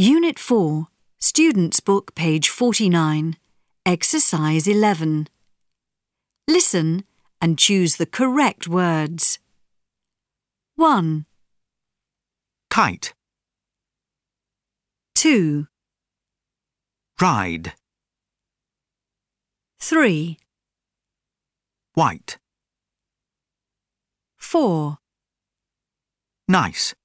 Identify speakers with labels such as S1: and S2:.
S1: Unit 4, Students' Book, page 49, Exercise 11. Listen and choose the correct words. 1,
S2: Kite,
S1: 2,
S2: ride,
S1: 3,
S2: white,
S1: 4,
S2: nice.